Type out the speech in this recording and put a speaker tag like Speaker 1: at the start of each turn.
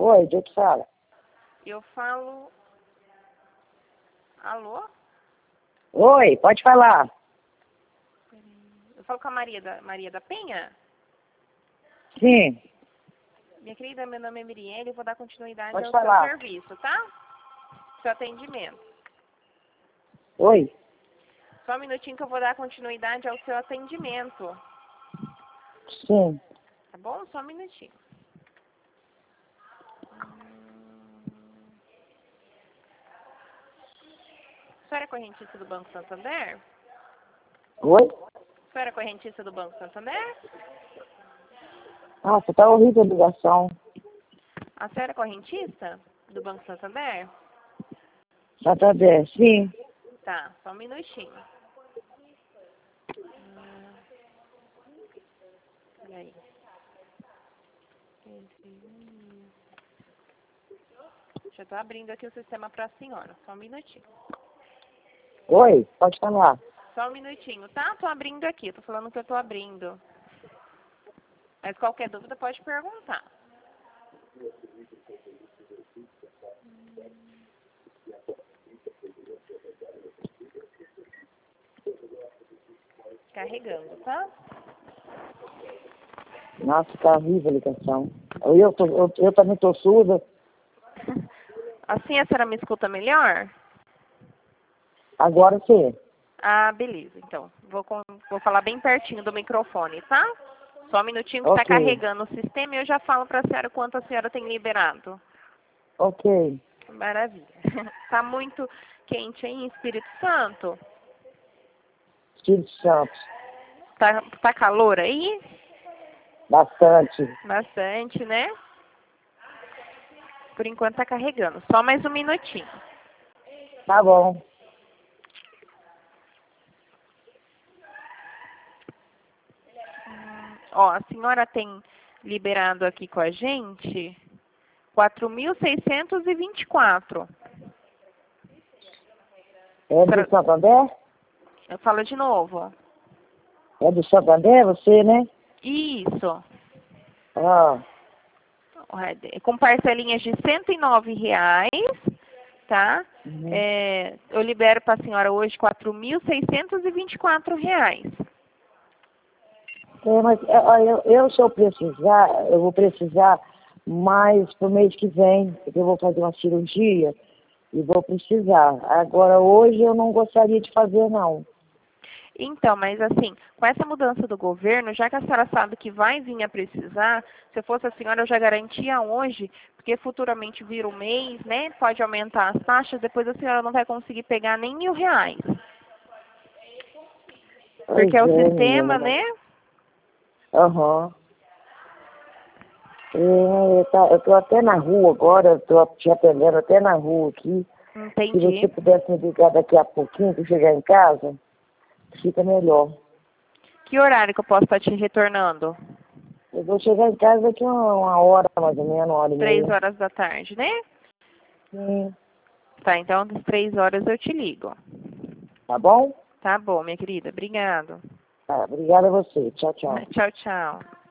Speaker 1: Oi, de que fala?
Speaker 2: Eu falo... Alô?
Speaker 1: Oi, pode falar.
Speaker 2: Eu falo com a Maria da Penha?
Speaker 1: Sim,
Speaker 2: Minha querida, meu nome é Mirielle, eu vou dar continuidade
Speaker 1: pode
Speaker 2: ao
Speaker 1: falar.
Speaker 2: seu serviço, tá? Seu atendimento.
Speaker 1: Oi.
Speaker 2: Só um minutinho que eu vou dar continuidade ao seu atendimento.
Speaker 1: Sim.
Speaker 2: Tá bom? Só um minutinho. A senhora é correntista do Banco Santander?
Speaker 1: Oi?
Speaker 2: A senhora é correntista do Banco Santander?
Speaker 1: Nossa, tá horrível a ligação.
Speaker 2: A senhora é correntista do Banco Santander?
Speaker 1: Santander, sim.
Speaker 2: Tá, só um minutinho. E aí? Já tô abrindo aqui o sistema para a senhora. Só um minutinho.
Speaker 1: Oi, pode falar.
Speaker 2: Só um minutinho, tá? Tô abrindo aqui. Tô falando que eu tô abrindo. Mas qualquer dúvida pode perguntar. Carregando, tá?
Speaker 1: Nossa, tá horrível a ligação. Eu também tô surda.
Speaker 2: Assim a senhora me escuta melhor?
Speaker 1: Agora sim.
Speaker 2: Ah, beleza. Então, vou falar bem pertinho do microfone, tá? Só um minutinho que tá
Speaker 1: Ok.
Speaker 2: carregando o sistema e eu já falo pra senhora quanto a senhora tem liberado.
Speaker 1: Ok.
Speaker 2: Maravilha. Tá muito quente, hein, Espírito Santo?
Speaker 1: Espírito Santo.
Speaker 2: Tá calor aí?
Speaker 1: Bastante.
Speaker 2: Bastante, né? Por enquanto tá carregando. Só mais um minutinho.
Speaker 1: Tá bom.
Speaker 2: Ó, a senhora tem liberado aqui com a gente 4.624.
Speaker 1: É do Santander?
Speaker 2: Eu falo de novo.
Speaker 1: É do Santander, você, né?
Speaker 2: Isso.
Speaker 1: Ah,
Speaker 2: Com parcelinhas de R$ 109, tá?
Speaker 1: uhum.
Speaker 2: Eu libero para a senhora hoje R$ 4.624.
Speaker 1: Mas se eu precisar, eu vou precisar mais pro mês que vem, porque eu vou fazer uma cirurgia e vou precisar. Agora, hoje eu não gostaria de fazer, não.
Speaker 2: Então, mas assim, com essa mudança do governo, já que a senhora sabe que vai vir a precisar, se eu fosse a senhora, eu já garantia hoje, porque futuramente vira o mês, né? Pode aumentar as taxas, depois a senhora não vai conseguir pegar nem R$ 1.000.
Speaker 1: Pois
Speaker 2: Porque é o
Speaker 1: é,
Speaker 2: sistema,
Speaker 1: menina.
Speaker 2: né?
Speaker 1: Aham. Eu tô até na rua agora, eu tô te atendendo até na rua aqui. Se você
Speaker 2: Entendi.
Speaker 1: pudesse me ligar daqui a pouquinho para chegar em casa, fica melhor.
Speaker 2: Que horário que eu posso estar te retornando?
Speaker 1: Eu vou chegar em casa daqui uma hora, mais ou menos, 1h30.
Speaker 2: 3 horas da tarde, né?
Speaker 1: Sim.
Speaker 2: Tá, então às 3 horas eu te ligo.
Speaker 1: Tá bom?
Speaker 2: Tá bom, minha querida. Obrigado.
Speaker 1: Tá, obrigada a você. Tchau, tchau.
Speaker 2: Tchau, tchau.